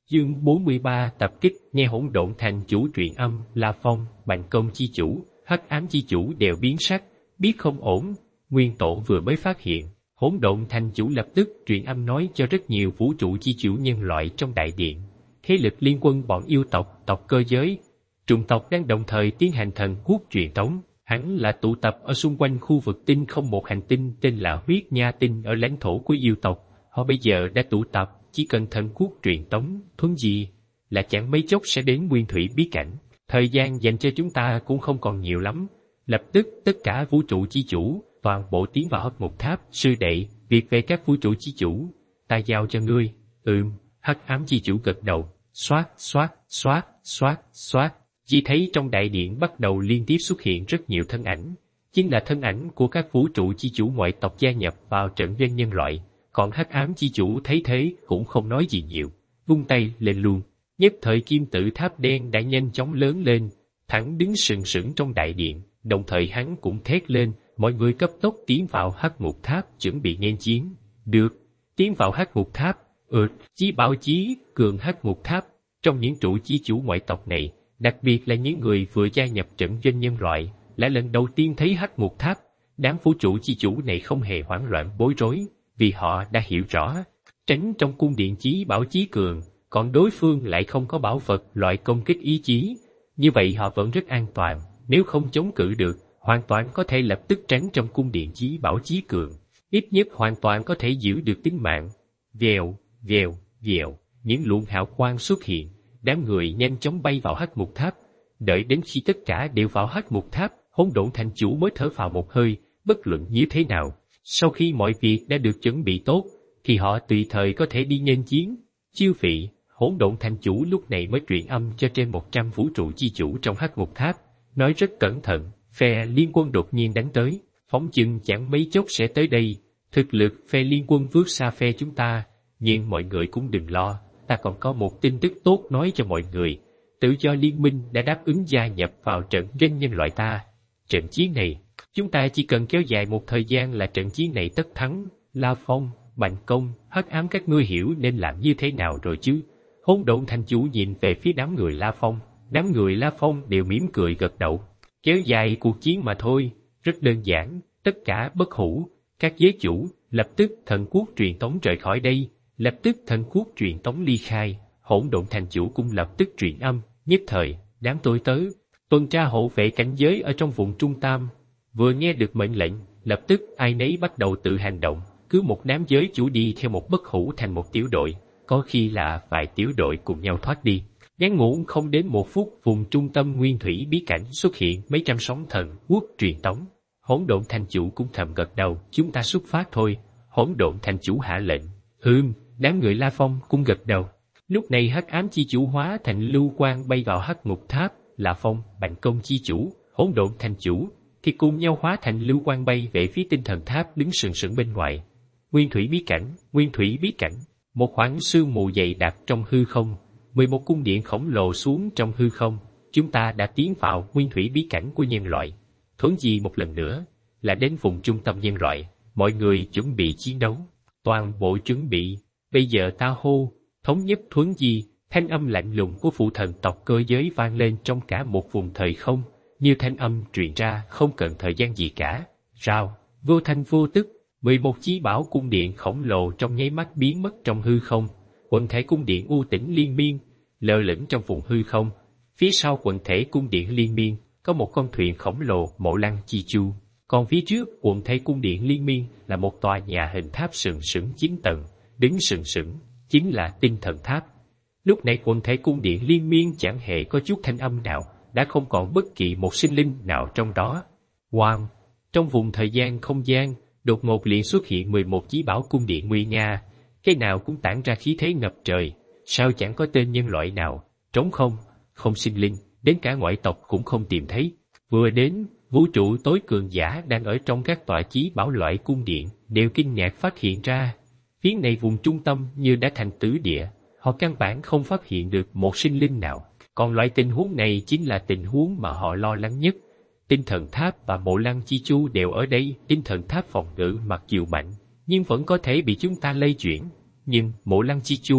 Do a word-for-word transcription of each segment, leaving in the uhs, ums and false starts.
Chương bốn mươi ba tập kích nghe hỗn độn thành chủ truyện âm, La Phong, Bành Công chi chủ, Hắc Ám chi chủ đều biến sắc, biết không ổn. Nguyên Tổ vừa mới phát hiện, hỗn độn thành chủ lập tức truyền âm nói cho rất nhiều vũ trụ chi chủ nhân loại trong đại điện. Thế lực liên quân bọn yêu tộc, tộc cơ giới, trùng tộc đang đồng thời tiến hành thần quốc truyền tống. Hắn là tụ tập ở xung quanh khu vực tinh không một hành tinh tên là Huyết Nha Tinh ở lãnh thổ của yêu tộc. Họ bây giờ đã tụ tập, chỉ cần thần quốc truyền tống, thuấn gì là chẳng mấy chốc sẽ đến nguyên thủy bí cảnh. Thời gian dành cho chúng ta cũng không còn nhiều lắm. Lập tức tất cả vũ trụ chi chủ, toàn bộ tiến vào Hắc Ngục Tháp. Sư đệ, việc về các vũ trụ chi chủ, ta giao cho ngươi. Ừm, Hắc Ám chi chủ gật đầu. Xoát, xoát, xoát, xoát, xoát. Chỉ thấy trong đại điện bắt đầu liên tiếp xuất hiện rất nhiều thân ảnh. Chính là thân ảnh của các vũ trụ chi chủ ngoại tộc gia nhập vào trận doanh nhân loại. Còn Hắc Ám chi chủ thấy thế cũng không nói gì nhiều, vung tay lên luôn. Nhất thời kim tự tháp đen đã nhanh chóng lớn lên, thẳng đứng sừng sững trong đại điện. Đồng thời hắn cũng thét lên, mọi người cấp tốc tiến vào Hắc Ngục Tháp chuẩn bị nghênh chiến. Được, tiến vào Hắc Ngục Tháp. Ừ, chí bảo chí cường Hắc Ngục Tháp. Trong những trụ chi chủ ngoại tộc này, đặc biệt là những người vừa gia nhập trận doanh nhân loại, là lần đầu tiên thấy Hắc Ngục Tháp. Đám vũ trụ chi chủ này không hề hoảng loạn bối rối, vì họ đã hiểu rõ, tránh trong cung điện chí bảo chí cường, còn đối phương lại không có bảo vật loại công kích ý chí. Như vậy họ vẫn rất an toàn, nếu không chống cự được, hoàn toàn có thể lập tức tránh trong cung điện chí bảo chí cường. Ít nhất hoàn toàn có thể giữ được tính mạng. Vèo, vèo, vèo, những luồng hào quang xuất hiện, đám người nhanh chóng bay vào Hắc Ngục Tháp. Đợi đến khi tất cả đều vào Hắc Ngục Tháp, hỗn độn thành chủ mới thở phào một hơi, bất luận như thế nào. Sau khi mọi việc đã được chuẩn bị tốt, thì họ tùy thời có thể đi nghênh chiến. Chiêu vị, hỗn độn thành chủ lúc này mới truyền âm cho trên một trăm vũ trụ chi chủ trong Hắc Ngục Tháp, nói rất cẩn thận, phe liên quân đột nhiên đánh tới, phóng chừng chẳng mấy chốc sẽ tới đây. Thực lực phe liên quân vượt xa phe chúng ta, nhưng mọi người cũng đừng lo, ta còn có một tin tức tốt nói cho mọi người. Tự do liên minh đã đáp ứng gia nhập vào trận doanh nhân loại ta. Trận chiến này, chúng ta chỉ cần kéo dài một thời gian là trận chiến này tất thắng. La Phong, Bành Công, Hắc Ám các ngươi hiểu nên làm như thế nào rồi chứ? Hỗn độn thành chủ nhìn về phía đám người La Phong, đám người La Phong đều mỉm cười gật đầu. Kéo dài cuộc chiến mà thôi, rất đơn giản, tất cả bất hủ, các giới chủ, lập tức thần quốc truyền tống rời khỏi đây, lập tức thần quốc truyền tống ly khai. Hỗn độn thành chủ cũng lập tức truyền âm, nhất thời, đám tôi tớ, tuần tra hộ vệ cảnh giới ở trong vùng Trung Tam, vừa nghe được mệnh lệnh, lập tức ai nấy bắt đầu tự hành động, cứ một đám giới chủ đi theo một bất hủ thành một tiểu đội, có khi là vài tiểu đội cùng nhau thoát đi. Ngắn ngủn không đến một phút, vùng trung tâm nguyên thủy bí cảnh xuất hiện mấy trăm sóng thần quốc truyền tống. Hỗn độn thành chủ cũng thầm gật đầu, chúng ta xuất phát thôi. Hỗn độn thành chủ hạ lệnh. Hừm, đám người La Phong cũng gật đầu. Lúc này Hắc Ám chi chủ hóa thành lưu quang bay vào Hắc Ngục Tháp. La Phong, Bành Công chi chủ, hỗn độn thành chủ thì cùng nhau hóa thành lưu quang bay về phía tinh thần tháp đứng sừng sững bên ngoài. Nguyên thủy bí cảnh, nguyên thủy bí cảnh, một khoảng sương mù dày đặc trong hư không, mười một cung điện khổng lồ xuống trong hư không. Chúng ta đã tiến vào nguyên thủy bí cảnh của nhân loại. Thuấn di một lần nữa là đến vùng trung tâm nhân loại, mọi người chuẩn bị chiến đấu, toàn bộ chuẩn bị. Bây giờ ta hô, thống nhất thuấn di. Thanh âm lạnh lùng của phụ thần tộc cơ giới vang lên trong cả một vùng thời không, như thanh âm truyền ra không cần thời gian gì cả. Rào, vô thanh vô tức, mười một chí bảo cung điện khổng lồ trong nháy mắt biến mất trong hư không. Quần thể cung điện u tĩnh liên miên, lơ lửng trong vùng hư không. Phía sau quần thể cung điện liên miên, có một con thuyền khổng lồ Mộ Lăng Chi Chu. Còn phía trước quần thể cung điện liên miên là một tòa nhà hình tháp sừng sững chín tầng, đứng sừng sững, chính là tinh thần tháp. Lúc này quần thể cung điện liên miên chẳng hề có chút thanh âm nào, đã không còn bất kỳ một sinh linh nào trong đó. Wow! Trong vùng thời gian không gian, đột ngột liền xuất hiện mười một chí bảo cung điện nguy nga, cái nào cũng tản ra khí thế ngập trời. Sao chẳng có tên nhân loại nào? Trống không, không sinh linh, đến cả ngoại tộc cũng không tìm thấy. Vừa đến, vũ trụ tối cường giả đang ở trong các tọa chí bảo loại cung điện đều kinh ngạc phát hiện ra, phía này vùng trung tâm như đã thành tứ địa. Họ căn bản không phát hiện được một sinh linh nào. Còn loại tình huống này chính là tình huống mà họ lo lắng nhất. Tinh thần tháp và Mộ Lăng Chi Chu đều ở đây. Tinh thần tháp phòng ngự mặc dù mạnh, nhưng vẫn có thể bị chúng ta lây chuyển. Nhưng Mộ Lăng Chi Chu,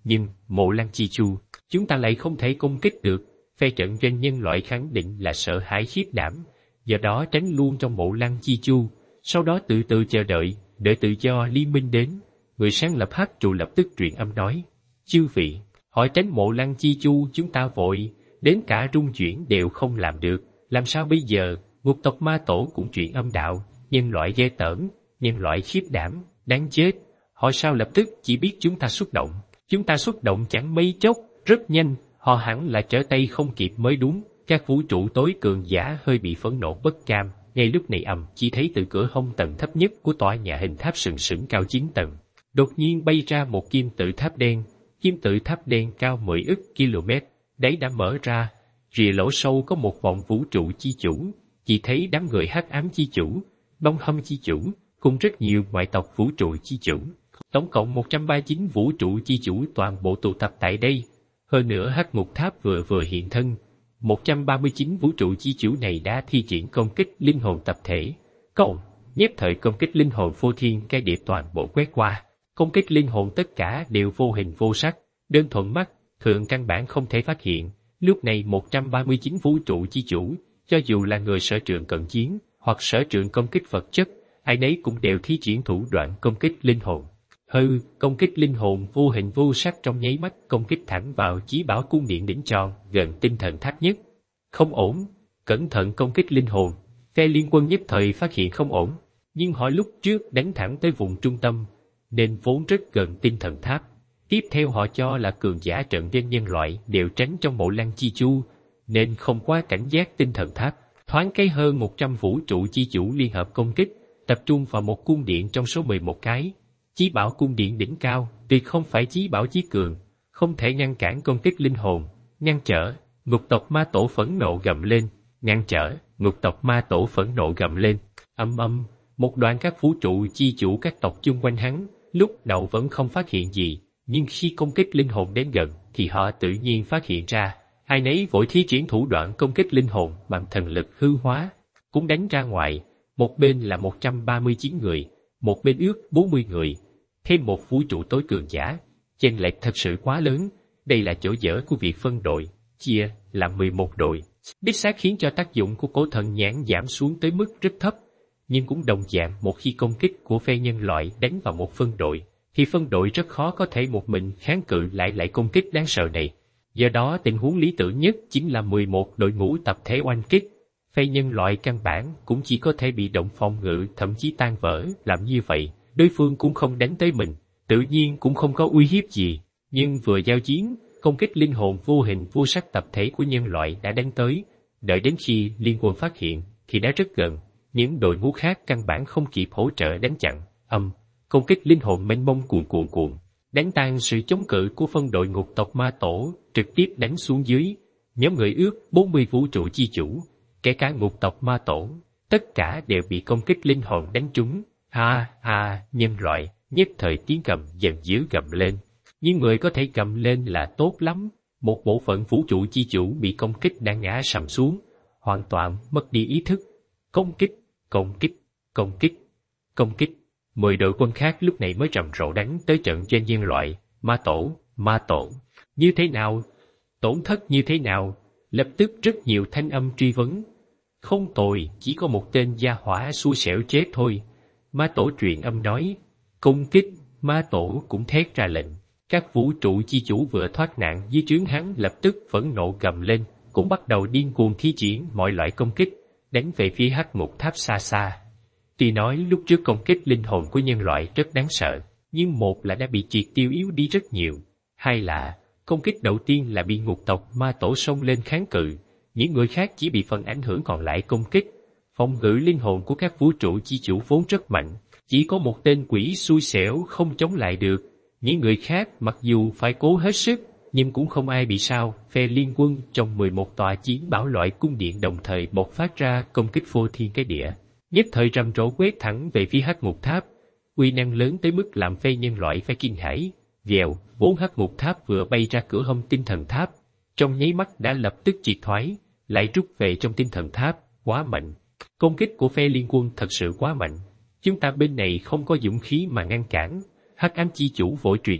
nhưng Mộ Lăng Chi Chu, chúng ta lại không thể công kích được. Phe trận doanh nhân loại khẳng định là sợ hãi khiếp đảm, do đó tránh luôn trong Mộ Lăng Chi Chu, sau đó từ từ chờ đợi, đợi tự do liên minh đến. Người sáng lập Hắc Trụ lập tức truyền âm nói, chư vị, hỏi tránh Mộ Lăng Chi Chu chúng ta vội, đến cả rung chuyển đều không làm được, làm sao bây giờ? Ngục tộc ma tổ cũng truyền âm đạo, nhân loại ghê tởm, nhân loại khiếp đảm, đáng chết. Họ sao lập tức chỉ biết chúng ta xuất động, chúng ta xuất động chẳng mấy chốc, rất nhanh, họ hẳn là trở tay không kịp mới đúng. Các vũ trụ tối cường giả hơi bị phẫn nộ bất cam, ngay lúc này ầm chỉ thấy từ cửa hông tầng thấp nhất của tòa nhà hình tháp sừng sững cao chín tầng, đột nhiên bay ra một kim tự tháp đen. Kim tự tháp đen cao mười ức km, đáy đã mở ra, rìa lỗ sâu có một vòng vũ trụ chi chủ, chỉ thấy đám người hắc ám chi chủ, bông hâm chi chủ, cùng rất nhiều ngoại tộc vũ trụ chi chủ. Tổng cộng một trăm ba mươi chín vũ trụ chi chủ toàn bộ tụ tập tại đây. Hơn nữa hắc ngục tháp vừa vừa hiện thân, một trăm ba mươi chín vũ trụ chi chủ này đã thi triển công kích linh hồn tập thể. Cộng, nhếp thời công kích linh hồn phô thiên cái địa toàn bộ quét qua. Công kích linh hồn tất cả đều vô hình vô sắc, đơn thuần mắt, thường căn bản không thể phát hiện. Lúc này một trăm ba mươi chín vũ trụ chi chủ, cho dù là người sở trường cận chiến, hoặc sở trường công kích vật chất, ai nấy cũng đều thi triển thủ đoạn công kích linh hồn. Hư, công kích linh hồn vô hình vô sắc trong nháy mắt công kích thẳng vào chí bảo cung điện đỉnh tròn gần tinh thần tháp nhất. Không ổn, cẩn thận công kích linh hồn. Phe liên quân nhất thời phát hiện không ổn, nhưng họ lúc trước đánh thẳng tới vùng trung tâm, nên vốn rất gần tinh thần tháp. Tiếp theo họ cho là cường giả trận doanh nhân loại đều tránh trong Mộ Lăng Chi Chu, nên không quá cảnh giác tinh thần tháp. Thoáng cái hơn một trăm vũ trụ chi chủ liên hợp công kích, tập trung vào một cung điện trong số mười một cái. Chí bảo cung điện đỉnh cao, tuyệt không phải chí bảo chí cường, không thể ngăn cản công kích linh hồn. Ngăn trở, ngục tộc ma tổ phẫn nộ gầm lên. Ngăn trở, ngục tộc ma tổ phẫn nộ gầm lên. Âm âm, một đoàn các vũ trụ chi chủ các tộc chung quanh hắn, lúc đầu vẫn không phát hiện gì, nhưng khi công kích linh hồn đến gần, thì họ tự nhiên phát hiện ra. Ai nấy vội thi triển thủ đoạn công kích linh hồn bằng thần lực hư hóa, cũng đánh ra ngoài. Một bên là một trăm ba mươi chín người, một bên ước bốn mươi người, thêm một vũ trụ tối cường giả. Chênh lệch thật sự quá lớn, đây là chỗ dở của việc phân đội, chia làm mười một đội. Đích xác khiến cho tác dụng của cổ thần nhãn giảm xuống tới mức rất thấp, nhưng cũng đồng dạng một khi công kích của phe nhân loại đánh vào một phân đội, thì phân đội rất khó có thể một mình kháng cự lại lại công kích đáng sợ này. Do đó tình huống lý tưởng nhất chính là mười một đội ngũ tập thể oanh kích. Phe nhân loại căn bản cũng chỉ có thể bị động phòng ngự, thậm chí tan vỡ. Làm như vậy, đối phương cũng không đánh tới mình, tự nhiên cũng không có uy hiếp gì. Nhưng vừa giao chiến, công kích linh hồn vô hình vô sắc tập thể của nhân loại đã đánh tới. Đợi đến khi liên quân phát hiện, thì đã rất gần. Những đội ngũ khác căn bản không kịp hỗ trợ đánh chặn. Âm, công kích linh hồn mênh mông cuồn cuộn cuộn, đánh tan sự chống cự của phân đội ngục tộc ma tổ, trực tiếp đánh xuống dưới. Nhóm người ước bốn mươi vũ trụ chi chủ, kể cả ngục tộc ma tổ, tất cả đều bị công kích linh hồn đánh trúng. Ha ha, nhân loại, nhất thời tiếng gầm giận dữ gầm lên. Nhưng người có thể gầm lên là tốt lắm. Một bộ phận vũ trụ chi chủ bị công kích đã ngã sầm xuống, hoàn toàn mất đi ý thức. Công kích, công kích, công kích, công kích. Mười đội quân khác lúc này mới rầm rộ đánh tới trận doanh nhân loại. Ma tổ, ma tổ, như thế nào? Tổn thất như thế nào? Lập tức rất nhiều thanh âm truy vấn. Không tồi, chỉ có một tên gia hỏa xui xẻo chết thôi. Ma tổ truyền âm nói. Công kích, ma tổ cũng thét ra lệnh. Các vũ trụ chi chủ vừa thoát nạn dưới trướng hắn lập tức phẫn nộ gầm lên, cũng bắt đầu điên cuồng thi triển mọi loại công kích, đánh về phía hắc ngục tháp xa xa. Tuy nói lúc trước công kích linh hồn của nhân loại rất đáng sợ, nhưng một là đã bị triệt tiêu yếu đi rất nhiều, hai là công kích đầu tiên là bị ngục tộc ma tổ xông lên kháng cự, những người khác chỉ bị phần ảnh hưởng còn lại công kích. Phòng ngự linh hồn của các vũ trụ chi chủ vốn rất mạnh, chỉ có một tên quỷ xui xẻo không chống lại được. Những người khác mặc dù phải cố hết sức, nhưng cũng không ai bị sao. Phe liên quân trong mười một tòa chiến bảo loại cung điện đồng thời bộc phát ra công kích phô thiên cái địa, nhất thời rầm rộ quét thẳng về phía hắc ngục tháp, uy năng lớn tới mức làm phe nhân loại phải kinh hãi. Vèo, bốn hắc ngục tháp vừa bay ra cửa hông tinh thần tháp, trong nháy mắt đã lập tức triệt thoái, lại rút về trong tinh thần tháp. Quá mạnh, công kích của phe liên quân thật sự quá mạnh, chúng ta bên này không có dũng khí mà ngăn cản. Hắc ám chi chủ vội truyền âm,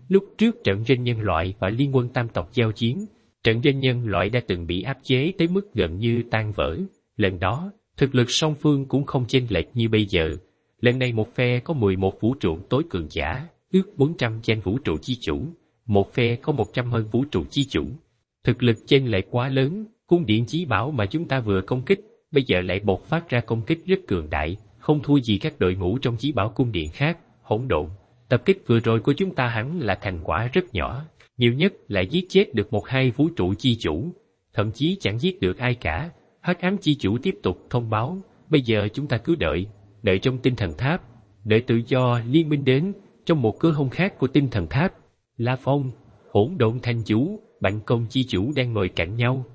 Lúc trước trận trên nhân loại và liên quân tam tộc giao chiến, trận trên nhân loại đã từng bị áp chế tới mức gần như tan vỡ. Lần đó, thực lực song phương cũng không chênh lệch như bây giờ. Lần này một phe có mười một vũ trụ tối cường giả, ước bốn trăm trên vũ trụ chi chủ, một phe có một trăm hơn vũ trụ chi chủ. Thực lực chênh lệch quá lớn, cung điện chí bảo mà chúng ta vừa công kích, bây giờ lại bộc phát ra công kích rất cường đại, không thua gì các đội ngũ trong chí bảo cung điện khác. Hỗn độn, tập kích vừa rồi của chúng ta hẳn là thành quả rất nhỏ, nhiều nhất là giết chết được một hai vũ trụ chi chủ, thậm chí chẳng giết được ai cả. Hắc ám chi chủ tiếp tục thông báo, bây giờ chúng ta cứ đợi, đợi trong tinh thần tháp, đợi tự do liên minh đến, trong một cơ hông khác của tinh thần tháp. La Phong, hỗn độn thành chủ, Bạch Công chi chủ đang ngồi cạnh nhau,